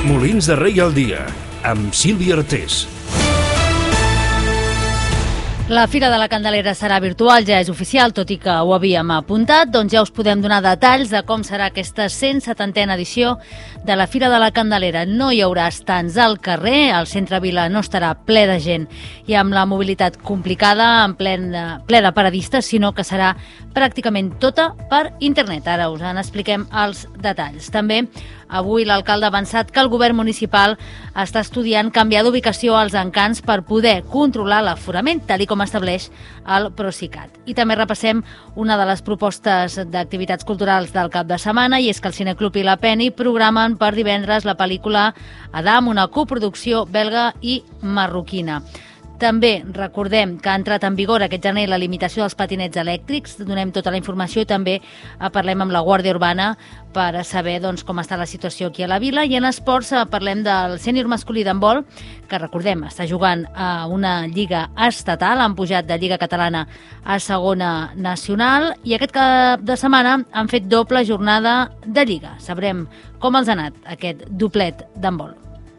Molins de Rei al dia, amb Sílvia Artés. La Fira de la Candelera serà virtual, ja és oficial, tot i que ho havíem apuntat. Doncs ja us podem donar detalls de com serà aquesta 170a edició de la Fira de la Candelera. No hi haurà estants al carrer, el centre Vila no estarà ple de gent i amb la mobilitat complicada, ple de paradistes, sinó que serà pràcticament tota per internet. Ara us en expliquem els detalls. També avui l'alcalde ha avançat que el govern municipal està estudiant canviar d'ubicació als encants per poder controlar l'aforament, tal com estableix el Procicat. I també repassem una de les propostes d'activitats culturals del cap de setmana, i és que el Cineclub i la Penny programen per divendres la pel·lícula Adam, una coproducció belga i marroquina. També recordem que ha entrat en vigor aquest gener la limitació dels patinets elèctrics. Donem tota la informació i també parlem amb la Guàrdia Urbana per saber com està la situació aquí a la vila. I en esports parlem del sènior masculí d'handbol, que recordem està jugant a una lliga estatal, han pujat de Lliga Catalana a segona nacional i aquest cap de setmana han fet doble jornada de lliga. Sabrem com els ha anat aquest doblet d'handbol.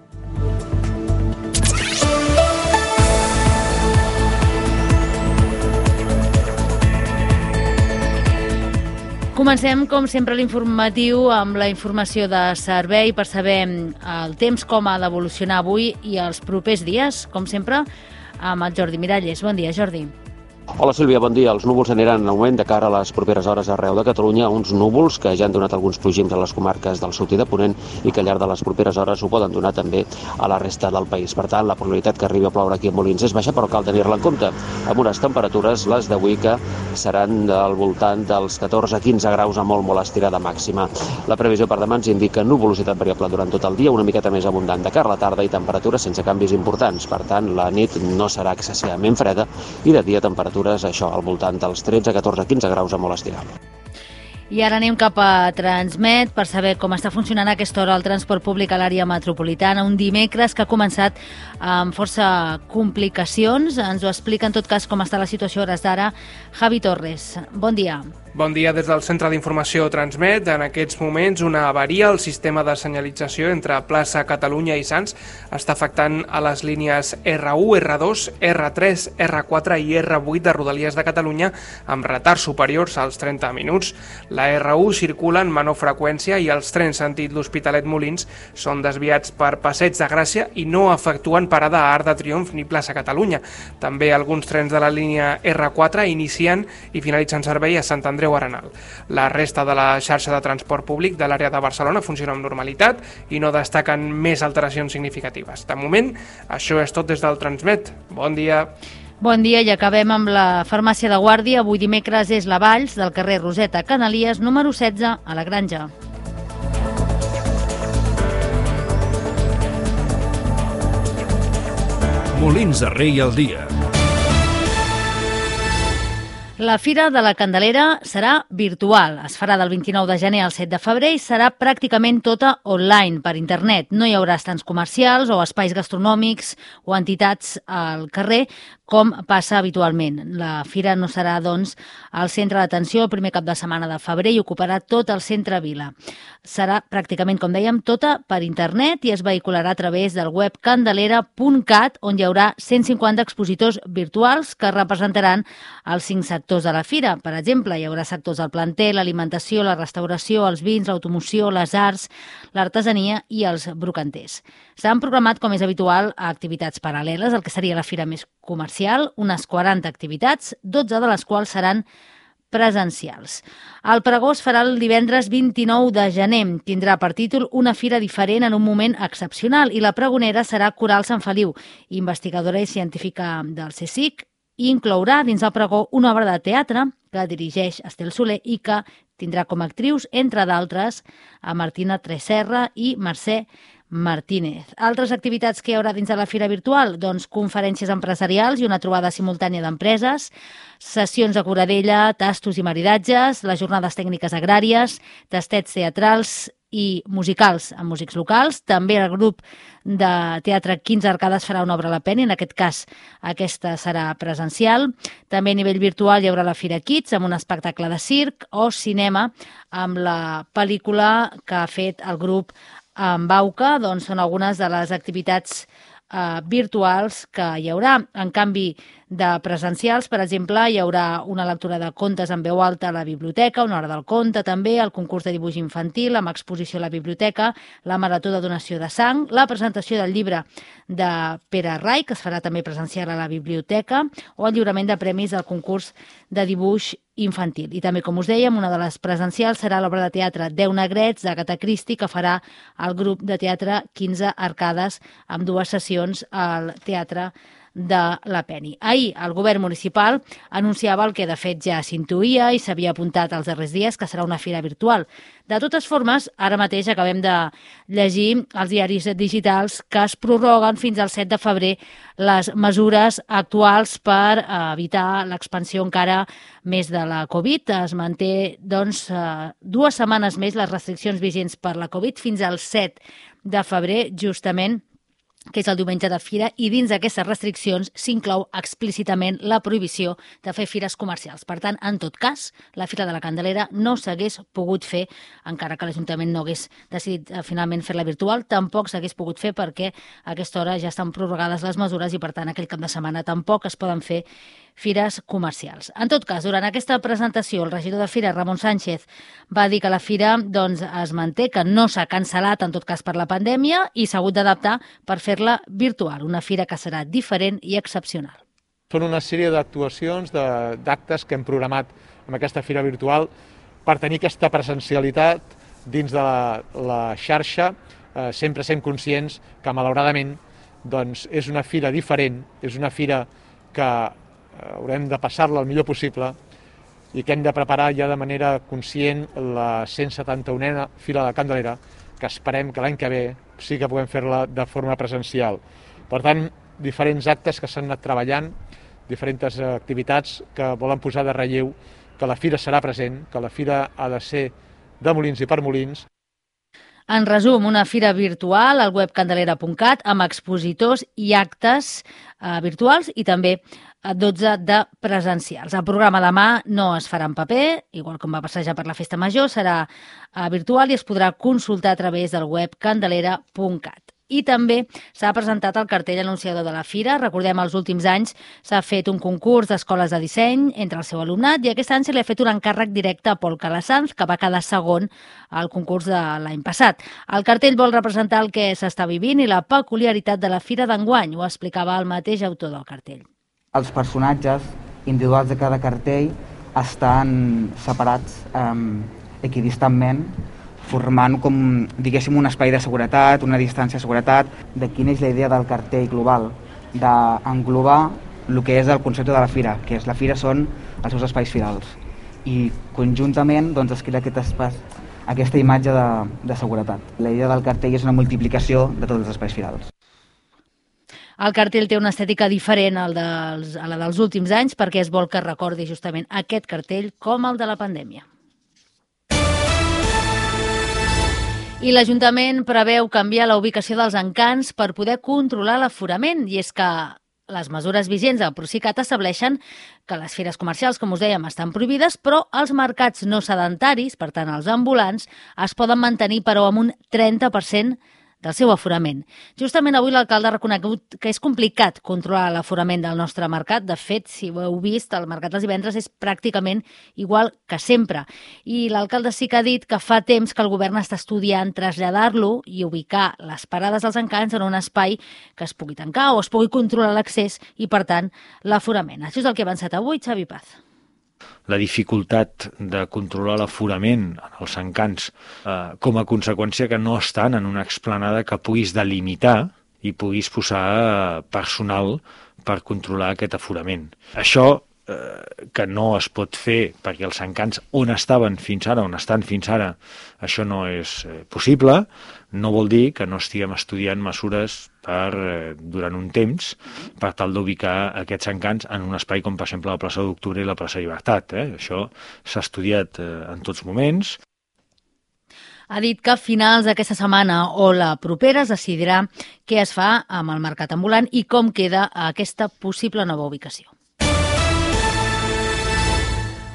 Comencem, com sempre, l'informatiu amb la informació de servei per saber el temps, com ha d'evolucionar avui i els propers dies, com sempre, amb el Jordi Miralles. Bon dia, Jordi. Hola Sílvia, bon dia. Els núvols aniran en augment de cara a les properes hores arreu de Catalunya, uns núvols que ja han donat alguns plogims a les comarques del sud i de Ponent i que al llarg de les properes hores ho poden donar també a la resta del país. Per tant, la probabilitat que arribi a ploure aquí a Molins és baixa, però cal tenir-la en compte, amb unes temperatures, les d'avui, que seran al voltant dels 14-15 graus a molt estirada màxima. La previsió per demà ens indica nuvolositat variable durant tot el dia, una miqueta més abundant de cara a la tarda i temperatures sense canvis importants. Per tant, la nit no serà excessivament freda i de dia temperatures això, al voltant dels 13, 14, 15 graus a molt estirar. I ara anem cap a Transmet per saber com està funcionant a aquesta hora el transport públic a l'àrea metropolitana. Un dimecres que ha començat amb força complicacions. Ens ho explica en tot cas com està la situació a hores d'ara Javi Torres. Bon dia. Bon dia des del Centre d'Informació Transmet. En aquests moments una avaria al sistema de senyalització entre plaça Catalunya i Sants està afectant a les línies R1, R2, R3, R4 i R8 de Rodalies de Catalunya amb retards superiors als 30 minuts. La R1 circula en menor freqüència i els trens sentit l'Hospitalet Molins són desviats per Passeig de Gràcia i no efectuen parada a Arc de Triomf ni plaça Catalunya. També alguns trens de la línia R4 inicien i finalitzen servei a Sant Andreu Arenal. La resta de la xarxa de transport públic de l'àrea de Barcelona funciona amb normalitat i no destaquen més alteracions significatives. De moment, això és tot des del Transmet. Bon dia. Bon dia i acabem amb la farmàcia de Guàrdia. Avui dimecres és la Valls del carrer Roseta Canalies, número 16, a la Granja. Molins de Rei al dia. La Fira de la Candelera serà virtual. Es farà del 29 de gener al 7 de febrer i serà pràcticament tota online, per internet. No hi haurà estants comercials o espais gastronòmics o entitats al carrer, com passa habitualment. La fira no serà, doncs, al centre d'atenció el primer cap de setmana de febrer i ocuparà tot el centre Vila. Serà pràcticament, com dèiem, tota per internet i es vehicularà a través del web candelera.cat, on hi haurà 150 expositors virtuals que representaran els 5 sectors de la fira. Per exemple, hi haurà sectors del planter, l'alimentació, la restauració, els vins, l'automoció, les arts, l'artesania i els brocanters. S'han programat, com és habitual, activitats paral·leles, el que seria la fira més comercial, unes 40 activitats, 12 de les quals seran presencials. El pregó es farà el divendres 29 de gener. Tindrà per títol Una fira diferent en un moment excepcional i la pregonera serà Coral Sant Feliu, investigadora i científica del CSIC, i inclourà dins el pregó una obra de teatre que dirigeix Estel Soler i que tindrà com a actrius, entre d'altres, a Martina Tresserra i Mercè Martínez. Altres activitats que hi haurà dins de la fira virtual? Doncs conferències empresarials i una trobada simultània d'empreses, sessions a Coradella, tastos i maridatges, les jornades tècniques agràries, tastets teatrals i musicals amb músics locals. També el grup de teatre 15 Arcades farà una obra a la Penny, en aquest cas aquesta serà presencial. També a nivell virtual hi haurà la Fira Kids amb un espectacle de circ o cinema amb la pel·lícula que ha fet el grup amb AUCA són algunes de les activitats virtuals que hi haurà. En canvi de presencials, per exemple, hi haurà una lectura de contes en veu alta a la biblioteca, una hora del conte també, el concurs de dibuix infantil amb exposició a la biblioteca, la marató de donació de sang, la presentació del llibre de Pere Rai, que es farà també presencial a la biblioteca, o el lliurament de premis del concurs de dibuix infantil. I també, com us dèiem, una de les presencials serà l'obra de teatre 10 negrets d'Agatha Christie, que farà el grup de teatre 15 arcades amb 2 sessions al Teatre de la Peni. Ahir el govern municipal anunciava el que de fet ja s'intuïa i s'havia apuntat els darrers dies, que serà una fira virtual. De totes formes, ara mateix acabem de llegir als diaris digitals que es prorroguen fins al 7 de febrer les mesures actuals per evitar l'expansió encara més de la Covid. Es manté 2 setmanes més les restriccions vigents per la Covid fins al 7 de febrer, justament, que és el diumenge de fira, i dins d'aquestes restriccions s'inclou explícitament la prohibició de fer fires comercials. Per tant, en tot cas, la Fira de la Candelera no s'hagués pogut fer, encara que l'Ajuntament no hagués decidit finalment fer-la virtual, tampoc s'hagués pogut fer perquè a aquesta hora ja estan prorrogades les mesures i, per tant, aquell cap de setmana tampoc es poden fer fires comercials. En tot cas, durant aquesta presentació, el regidor de Fira, Ramon Sánchez, va dir que la fira es manté, que no s'ha cancel·lat, en tot cas, per la pandèmia, i s'ha hagut d'adaptar per fer-la virtual, una fira que serà diferent i excepcional. Són una sèrie d'actuacions, d'actes que hem programat amb aquesta fira virtual per tenir aquesta presencialitat dins de la xarxa. Sempre sent conscients que, malauradament, és una fira diferent, és una fira que haurem de passar-la el millor possible i que hem de preparar ja de manera conscient la 171a Fira de la Candelera, que esperem que l'any que ve sí que puguem fer-la de forma presencial. Per tant, diferents actes que s'han anat treballant, diferents activitats que volen posar de relleu que la fira serà present, que la fira ha de ser de molins i per molins. En resum, una fira virtual al web candelera.cat amb expositors i actes virtuals i també 12 de presencials. El programa demà no es farà en paper, igual com va passar ja per la Festa Major, serà virtual i es podrà consultar a través del web candelera.cat. I també s'ha presentat el cartell anunciador de la fira. Recordem, els últims anys s'ha fet un concurs d'escoles de disseny entre el seu alumnat i aquest any se li ha fet un encàrrec directe a Pol Calasanz, que va quedar segon al concurs de l'any passat. El cartell vol representar el que s'està vivint i la peculiaritat de la fira d'enguany, ho explicava el mateix autor del cartell. Els personatges individuals de cada cartell estan separats equidistantment, formant com, diguéssim, un espai de seguretat, una distància de seguretat. De quina és la idea del cartell global? D'englobar el que és el concepte de la fira, que és la fira són els seus espais firals. I conjuntament es crea aquesta imatge de seguretat. La idea del cartell és una multiplicació de tots els espais firals. El cartell té una estètica diferent a la dels últims anys perquè es vol que recordi justament aquest cartell com el de la pandèmia. I l'Ajuntament preveu canviar la ubicació dels encants per poder controlar l'aforament. I és que les mesures vigents del Procicat estableixen que les fires comercials, com us dèiem, estan prohibides, però els mercats no sedentaris, per tant els ambulants, es poden mantenir però amb un 30% del seu aforament. Justament avui l'alcalde ha reconegut que és complicat controlar l'aforament del nostre mercat. De fet, si ho heu vist, el mercat dels divendres és pràcticament igual que sempre. I l'alcalde sí que ha dit que fa temps que el govern està estudiant traslladar-lo i ubicar les parades dels encants en un espai que es pugui tancar o es pugui controlar l'accés i, per tant, l'aforament. Això és el que ha avançat avui Xavi Paz. La dificultat de controlar l'aforament en els encants com a conseqüència que no estan en una explanada que puguis delimitar i puguis posar personal per controlar aquest aforament. Això que no es pot fer perquè els encants on estaven fins ara, on estan fins ara, això no és possible, no vol dir que no estiguem estudiant mesures durant un temps per tal d'ubicar aquests encants en un espai com per exemple la plaça d'Octubre i la plaça Llibertat. Això s'ha estudiat en tots moments. Ha dit que a finals d'aquesta setmana o la propera es decidirà què es fa amb el mercat ambulant i com queda aquesta possible nova ubicació.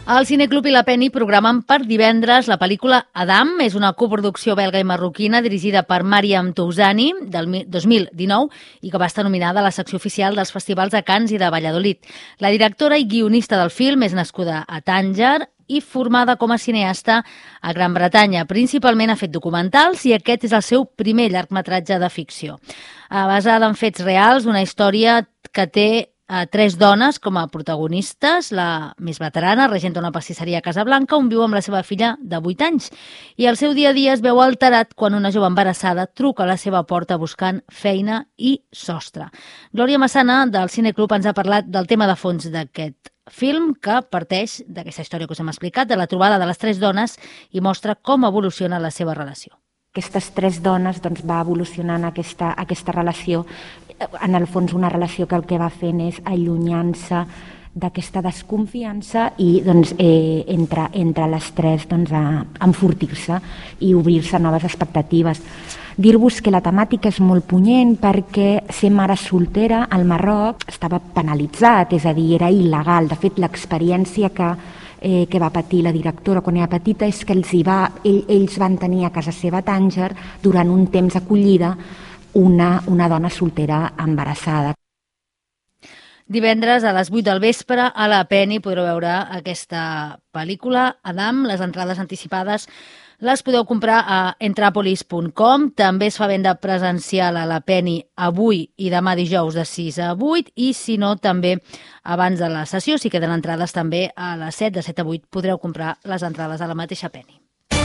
El Cineclub i la Penny programen per divendres la pel·lícula Adam. És una coproducció belga i marroquina dirigida per Mariam Touzani del 2019 i que va estar nominada a la secció oficial dels festivals de Cannes i de Valladolid. La directora i guionista del film és nascuda a Tànger i formada com a cineasta a Gran Bretanya. Principalment ha fet documentals i aquest és el seu primer llargmetratge de ficció. Basada en fets reals, una història que té tres dones com a protagonistes. La més veterana regenta una pastisseria a Casablanca on viu amb la seva filla de 8 anys i el seu dia a dia es veu alterat quan una jove embarassada truca a la seva porta buscant feina i sostre. Glòria Massana del Cineclub ens ha parlat del tema de fons d'aquest film que parteix d'aquesta història que us hem explicat, de la trobada de les tres dones i mostra com evoluciona la seva relació. Aquestes tres dones va evolucionant aquesta relació, en el fons una relació que el que va fent és allunyant-se d'aquesta desconfiança i entre les tres enfortir-se i obrir-se a noves expectatives. Dir-vos que la temàtica és molt punyent perquè ser mare soltera al Marroc estava penalitzat, és a dir, era il·legal. De fet, l'experiència que va patir la directora quan era petita és que ells van tenir a casa seva a Tànger durant un temps acollida una dona soltera embarassada. Divendres a les 8 del vespre a la Penny podreu veure aquesta pel·lícula Adam. Les entrades anticipades les podeu comprar a entrapolis.com. També es fa venda presencial a la Penny avui i demà dijous de 6 a 8 i si no també abans de la sessió, si queden entrades també a les 7, de 7 a 8 podreu comprar les entrades a la mateixa Penny.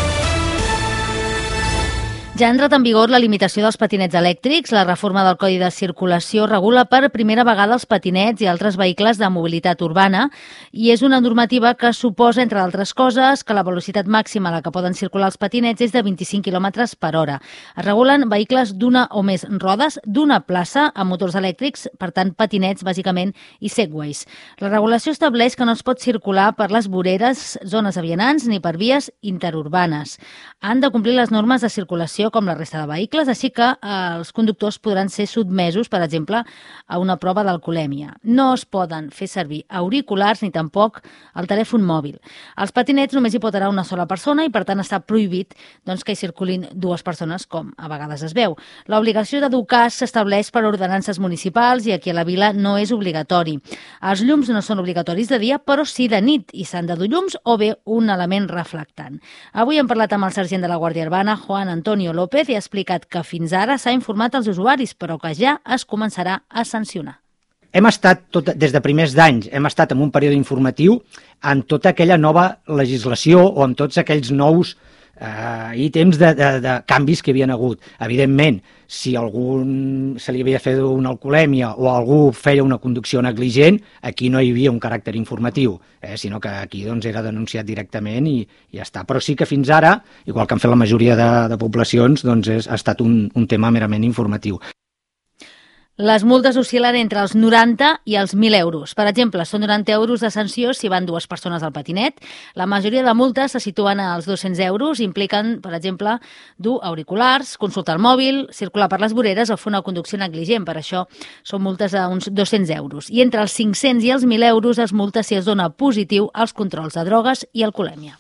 Ja ha entrat en vigor la limitació dels patinets elèctrics. La reforma del Codi de Circulació regula per primera vegada els patinets i altres vehicles de mobilitat urbana i és una normativa que suposa, entre altres coses, que la velocitat màxima a la que poden circular els patinets és de 25 km per hora. Es regulen vehicles d'una o més rodes, d'una plaça amb motors elèctrics, per tant, patinets, bàsicament, i segways. La regulació estableix que no es pot circular per les voreres, zones de vianants ni per vies interurbanes. Han de complir les normes de circulació com la resta de vehicles, així que els conductors podran ser sotmesos, per exemple, a una prova d'alcoholèmia. No es poden fer servir auriculars ni tampoc el telèfon mòbil. Els patinets només hi pot anar una sola persona i, per tant, està prohibit que hi circulin dues persones, com a vegades es veu. L'obligació d'educar s'estableix per ordenances municipals i aquí a la vila no és obligatori. Els llums no són obligatoris de dia, però sí de nit, i s'han de dur llums o bé un element reflectant. Avui hem parlat amb el sergent de la Guàrdia Urbana, Juan Antonio López, i ha explicat que fins ara s'ha informat als usuaris, però que ja es començarà a sancionar. Hem estat, des de primers d'anys, hem estat en un període informatiu en tota aquella nova legislació o amb tots aquells nous ítems de canvis que hi havia hagut. Evidentment, si algú se li havia fet una alcoholèmia o algú feia una conducció negligent, aquí no hi havia un caràcter informatiu, sinó que aquí era denunciat directament i ja està. Però sí que fins ara, igual que han fet la majoria de poblacions, ha estat un tema merament informatiu. Les multes oscil·len entre els 90 i els 1.000 euros. Per exemple, són 90 euros de sanció si van dues persones al patinet. La majoria de multes se situen als 200 euros, impliquen, per exemple, dur auriculars, consultar el mòbil, circular per les voreres o fer una conducció negligent. Per això són multes a uns 200 euros. I entre els 500 i els 1.000 euros es multa si es dona positiu als controls de drogues i alcoholèmia.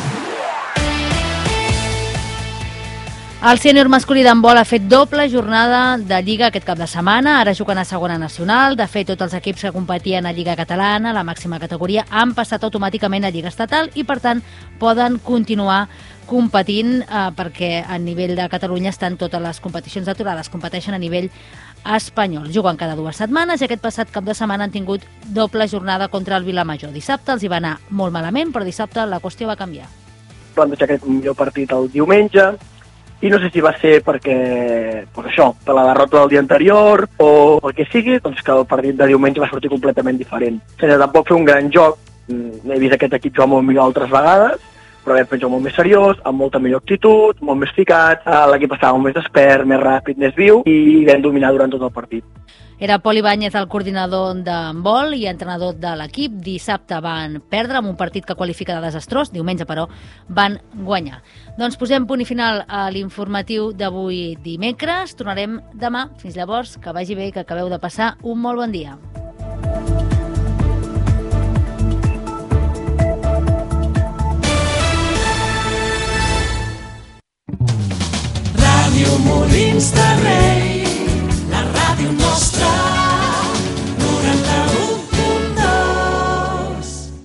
El sènior masculí d'handbol ha fet doble jornada de Lliga aquest cap de setmana. Ara juguen a segona nacional. De fet, tots els equips que competien a Lliga Catalana, la màxima categoria, han passat automàticament a Lliga Estatal i, per tant, poden continuar competint perquè a nivell de Catalunya estan totes les competicions aturades. Competeixen a nivell espanyol. Juguen cada 2 setmanes i aquest passat cap de setmana han tingut doble jornada contra el Vilamajor. Dissabte els hi va anar molt malament, però dissabte la qüestió va canviar. Plantejar aquest millor partit el diumenge, i no sé si va ser perquè, per la derrota del dia anterior o el que sigui, que el partit de diumenge va sortir completament diferent. Sense tampoc fer un gran joc, he vist aquest equip jugar molt millor altres vegades, però vam fer un joc molt més seriós, amb molta millor actitud, molt més ficat, l'equip estava molt més despert, més ràpid, més viu, i vam dominar durant tot el partit. Era Pol Ibáñez el coordinador d'handbol i entrenador de l'equip. Dissabte van perdre amb un partit que qualifica de desastrós, diumenge però van guanyar. Doncs posem punt i final a l'informatiu d'avui dimecres. Tornarem demà. Fins llavors, que vagi bé i que acabeu de passar un molt bon dia. Molins